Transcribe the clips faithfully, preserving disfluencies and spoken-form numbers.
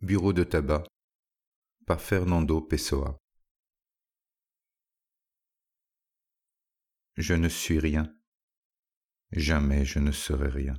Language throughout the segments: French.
Bureau de tabac par Fernando Pessoa. Je ne suis rien, jamais je ne serai rien.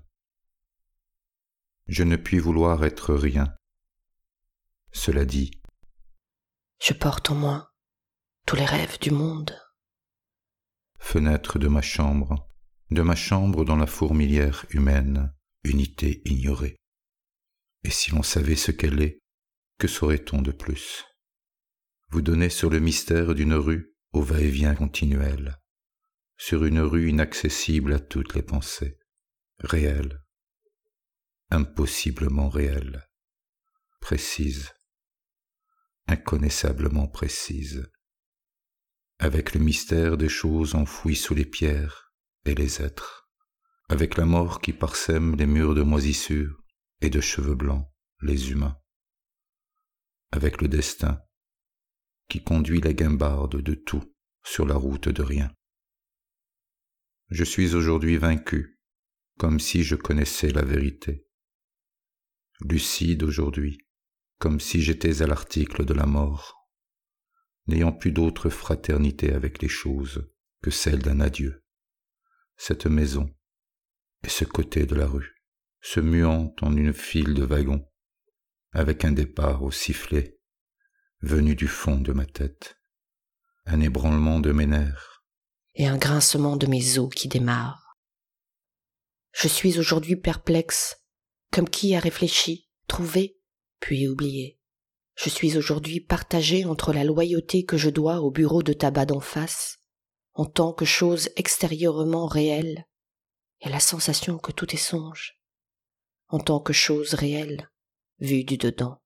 Je ne puis vouloir être rien. Cela dit, je porte en moi tous les rêves du monde. Fenêtre de ma chambre, de ma chambre dans la fourmilière humaine, unité ignorée. Et si l'on savait ce qu'elle est, que saurait-on de plus? Vous donnez sur le mystère d'une rue au va-et-vient continuel, sur une rue inaccessible à toutes les pensées, réelle, impossiblement réelle, précise, inconnaissablement précise, avec le mystère des choses enfouies sous les pierres et les êtres, avec la mort qui parsème les murs de moisissure et de cheveux blancs, les humains, avec le destin qui conduit la guimbarde de tout sur la route de rien. Je suis aujourd'hui vaincu, comme si je connaissais la vérité, lucide aujourd'hui, comme si j'étais à l'article de la mort, n'ayant plus d'autre fraternité avec les choses que celle d'un adieu, cette maison et ce côté de la rue, se muant en une file de wagons, avec un départ au sifflet, venu du fond de ma tête, un ébranlement de mes nerfs, et un grincement de mes os qui démarrent. Je suis aujourd'hui perplexe, comme qui a réfléchi, trouvé, puis oublié. Je suis aujourd'hui partagé entre la loyauté que je dois au bureau de tabac d'en face, en tant que chose extérieurement réelle, et la sensation que tout est songe, en tant que chose réelle, vue du dedans.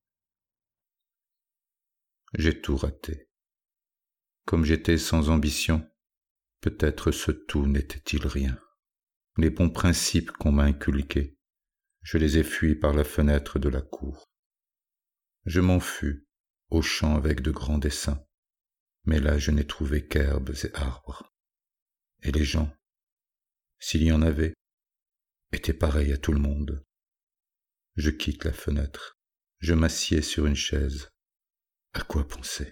J'ai tout raté. Comme j'étais sans ambition, peut-être ce tout n'était-il rien. Les bons principes qu'on m'a inculqués, je les ai fuis par la fenêtre de la cour. Je m'en fus, au champ avec de grands desseins, mais là je n'ai trouvé qu'herbes et arbres. Et les gens, s'il y en avait, étaient pareils à tout le monde. Je quitte la fenêtre, je m'assieds sur une chaise. À quoi penser?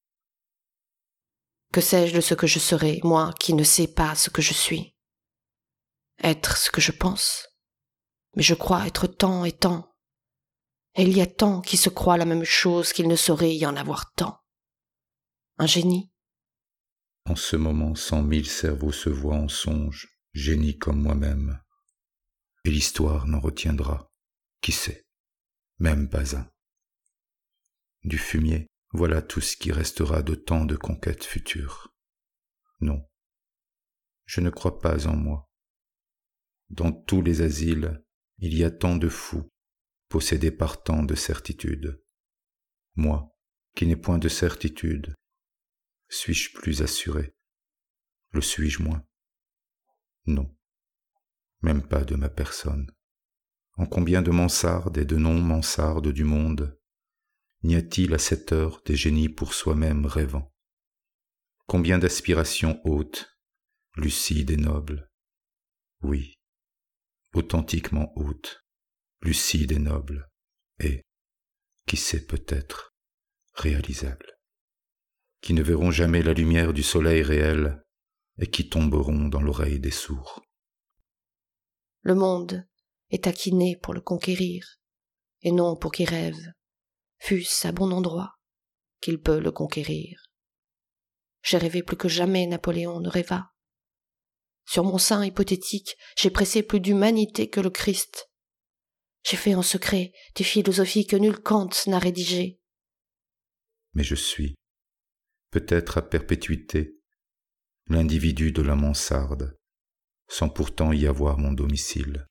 Que sais-je de ce que je serai, moi qui ne sais pas ce que je suis? Être ce que je pense? Mais je crois être tant et tant. Et il y a tant qui se croient la même chose qu'il ne saurait y en avoir tant. Un génie? En ce moment, cent mille cerveaux se voient en songe, génie comme moi-même. Et l'histoire n'en retiendra, qui sait, même pas un. Du fumier, voilà tout ce qui restera de tant de conquêtes futures. Non, je ne crois pas en moi. Dans tous les asiles, il y a tant de fous, possédés par tant de certitudes. Moi, qui n'ai point de certitude, suis-je plus assuré? Le suis-je moins? Non, même pas de ma personne. En combien de mansardes et de non-mansardes du monde n'y a-t-il à cette heure des génies pour soi-même rêvant? Combien d'aspirations hautes, lucides et nobles? Oui, authentiquement hautes, lucides et nobles, et, qui sait peut-être, réalisables, qui ne verront jamais la lumière du soleil réel et qui tomberont dans l'oreille des sourds. Le monde est à qui naît pour le conquérir, et non pour qui rêve, fût-ce à bon endroit, qu'il peut le conquérir. J'ai rêvé plus que jamais Napoléon ne rêva. Sur mon sein hypothétique, j'ai pressé plus d'humanité que le Christ. J'ai fait en secret des philosophies que nul Kant n'a rédigées. Mais je suis, peut-être à perpétuité, l'individu de la mansarde, sans pourtant y avoir mon domicile.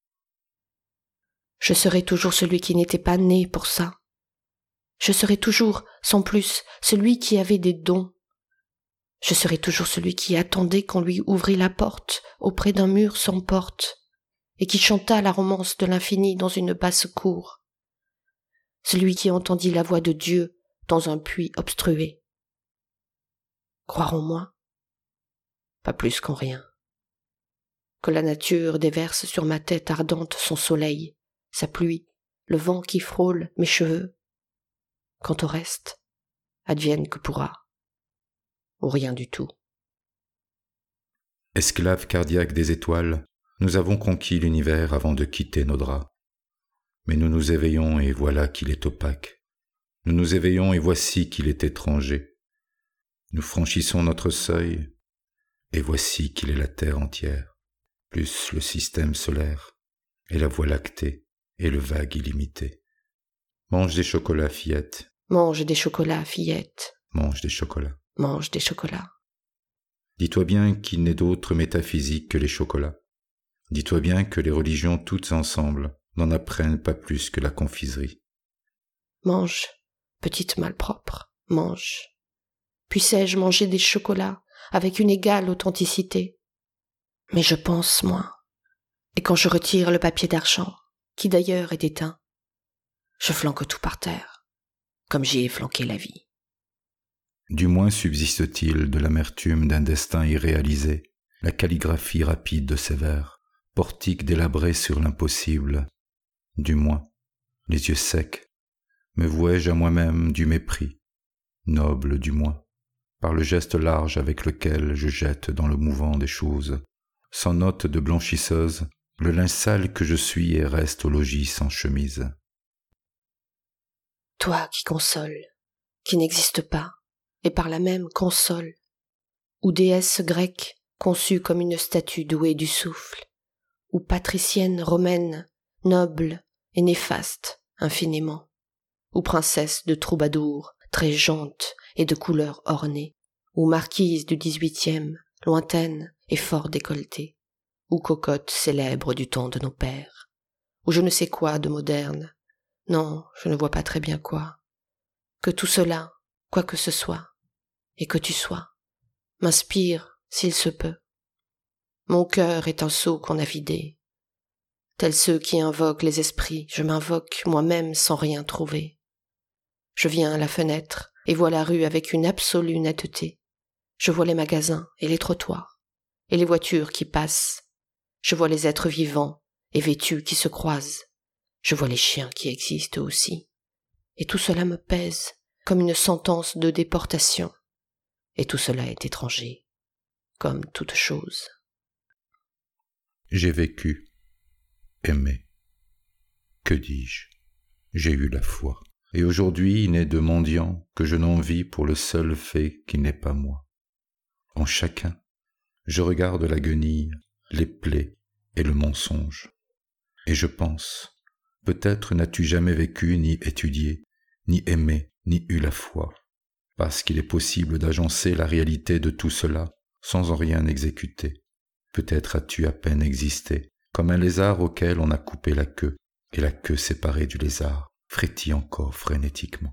Je serai toujours celui qui n'était pas né pour ça. Je serai toujours, sans plus, celui qui avait des dons. Je serai toujours celui qui attendait qu'on lui ouvrît la porte auprès d'un mur sans porte, et qui chanta la romance de l'infini dans une basse cour. Celui qui entendit la voix de Dieu dans un puits obstrué. Croire en moi? Pas plus qu'en rien. Que la nature déverse sur ma tête ardente son soleil, sa pluie, le vent qui frôle mes cheveux, quant au reste, advienne que pourra, ou rien du tout. Esclaves cardiaques des étoiles, nous avons conquis l'univers avant de quitter nos draps. Mais nous nous éveillons et voilà qu'il est opaque. Nous nous éveillons et voici qu'il est étranger. Nous franchissons notre seuil et voici qu'il est la Terre entière, plus le système solaire et la Voie lactée et le vague illimité. Mange des chocolats, fillette. Mange des chocolats, fillette. Mange des chocolats. Mange des chocolats. Dis-toi bien qu'il n'est d'autre métaphysique que les chocolats. Dis-toi bien que les religions toutes ensemble n'en apprennent pas plus que la confiserie. Mange, petite malpropre, mange. Puissais-je manger des chocolats avec une égale authenticité? Mais je pense, moi, et quand je retire le papier d'argent, qui d'ailleurs est éteint, je flanque tout par terre, comme j'y ai flanqué la vie. Du moins subsiste-t-il de l'amertume d'un destin irréalisé, la calligraphie rapide de ses vers, portique délabré sur l'impossible. Du moins, les yeux secs, me vouais-je à moi-même du mépris, noble du moins, par le geste large avec lequel je jette dans le mouvant des choses, sans note de blanchisseuse, le linge sale que je suis et reste au logis sans chemise. Toi qui consoles, qui n'existe pas, et par là même console, ou déesse grecque conçue comme une statue douée du souffle, ou patricienne romaine, noble et néfaste infiniment, ou princesse de troubadour, très jante et de couleur ornée, ou marquise du dix-huitième, lointaine et fort décolletée, ou cocotte célèbre du temps de nos pères, ou je ne sais quoi de moderne, non, je ne vois pas très bien quoi, que tout cela, quoi que ce soit, et que tu sois, m'inspire s'il se peut. Mon cœur est un seau qu'on a vidé. Tels ceux qui invoquent les esprits, je m'invoque moi-même sans rien trouver. Je viens à la fenêtre et vois la rue avec une absolue netteté. Je vois les magasins et les trottoirs, et les voitures qui passent. Je vois les êtres vivants et vêtus qui se croisent. Je vois les chiens qui existent aussi. Et tout cela me pèse comme une sentence de déportation. Et tout cela est étranger, comme toute chose. J'ai vécu, aimé. Que dis-je? J'ai eu la foi. Et aujourd'hui n'est de mendiant que je n'envie pour le seul fait qu'il n'est pas moi. En chacun, je regarde la guenille, les plaies et le mensonge. Et je pense, peut-être n'as-tu jamais vécu, ni étudié, ni aimé, ni eu la foi, parce qu'il est possible d'agencer la réalité de tout cela sans en rien exécuter. Peut-être as-tu à peine existé, comme un lézard auquel on a coupé la queue, et la queue séparée du lézard frétille encore frénétiquement.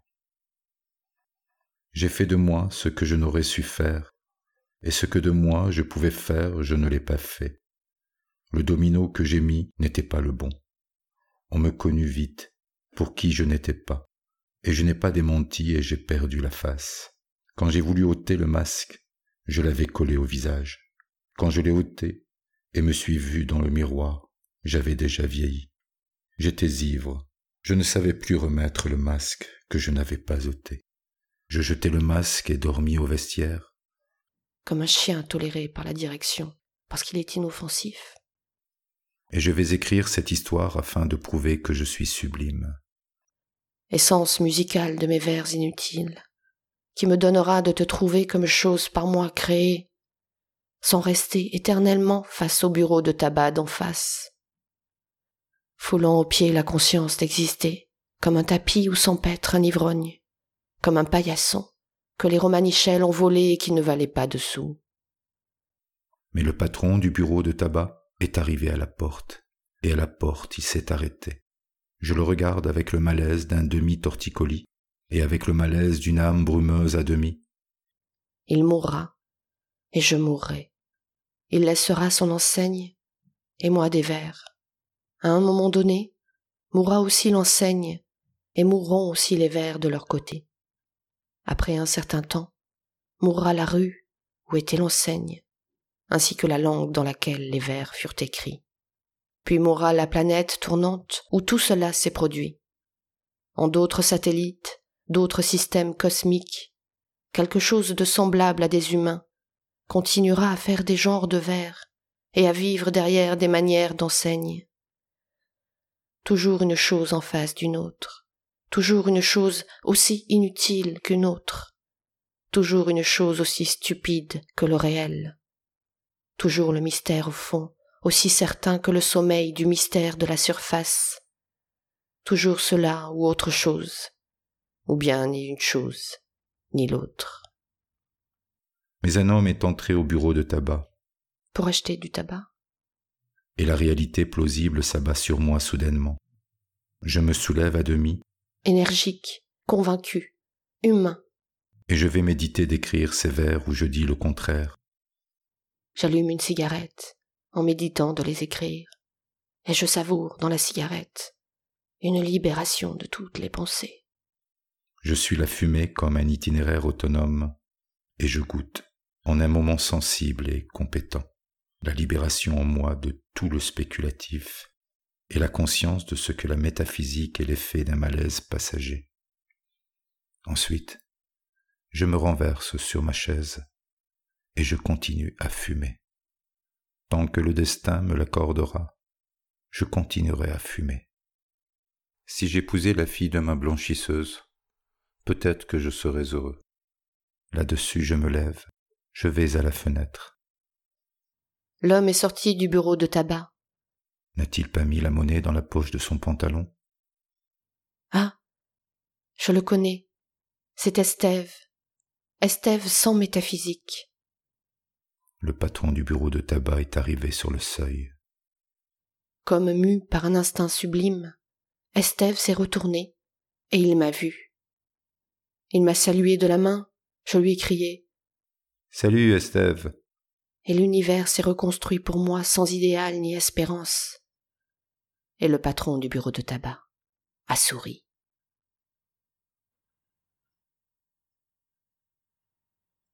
J'ai fait de moi ce que je n'aurais su faire, et ce que de moi je pouvais faire, je ne l'ai pas fait. Le domino que j'ai mis n'était pas le bon. On me connut vite, pour qui je n'étais pas, et je n'ai pas démenti et j'ai perdu la face. Quand j'ai voulu ôter le masque, je l'avais collé au visage. Quand je l'ai ôté et me suis vu dans le miroir, j'avais déjà vieilli. J'étais ivre, je ne savais plus remettre le masque que je n'avais pas ôté. Je jetai le masque et dormis au vestiaire. Comme un chien toléré par la direction, parce qu'il est inoffensif. Et je vais écrire cette histoire afin de prouver que je suis sublime. Essence musicale de mes vers inutiles, qui me donnera de te trouver comme chose par moi créée, sans rester éternellement face au bureau de tabac d'en face, foulant aux pieds la conscience d'exister, comme un tapis où s'empêtre un ivrogne, comme un paillasson que les romanichels ont volé et qui ne valait pas de sous. Mais le patron du bureau de tabac est arrivé à la porte, et à la porte il s'est arrêté. Je le regarde avec le malaise d'un demi-torticolis, et avec le malaise d'une âme brumeuse à demi. Il mourra, et je mourrai. Il laissera son enseigne, et moi des vers. À un moment donné, mourra aussi l'enseigne, et mourront aussi les vers de leur côté. Après un certain temps, mourra la rue où était l'enseigne, ainsi que la langue dans laquelle les vers furent écrits. Puis mourra la planète tournante où tout cela s'est produit. En d'autres satellites, d'autres systèmes cosmiques, quelque chose de semblable à des humains, continuera à faire des genres de vers et à vivre derrière des manières d'enseigne. Toujours une chose en face d'une autre, toujours une chose aussi inutile qu'une autre, toujours une chose aussi stupide que le réel, toujours le mystère au fond, aussi certain que le sommeil du mystère de la surface, toujours cela ou autre chose, ou bien ni une chose, ni l'autre. Mais un homme est entré au bureau de tabac. Pour acheter du tabac. Et la réalité plausible s'abat sur moi soudainement. Je me soulève à demi. Énergique, convaincu, humain. Et je vais méditer d'écrire ces vers où je dis le contraire. J'allume une cigarette en méditant de les écrire, et je savoure dans la cigarette une libération de toutes les pensées. Je suis la fumée comme un itinéraire autonome, et je goûte, en un moment sensible et compétent, la libération en moi de tout le spéculatif et la conscience de ce que la métaphysique est l'effet d'un malaise passager. Ensuite, je me renverse sur ma chaise et je continue à fumer. Tant que le destin me l'accordera, je continuerai à fumer. Si j'épousais la fille de ma blanchisseuse, peut-être que je serais heureux. Là-dessus, je me lève, je vais à la fenêtre. L'homme est sorti du bureau de tabac. N'a-t-il pas mis la monnaie dans la poche de son pantalon? Ah, je le connais. C'est Estève. Estève sans métaphysique. Le patron du bureau de tabac est arrivé sur le seuil. Comme mu par un instinct sublime, Estève s'est retourné et il m'a vu. Il m'a salué de la main, je lui ai crié « Salut Estève !» Et l'univers s'est reconstruit pour moi sans idéal ni espérance. Et le patron du bureau de tabac a souri.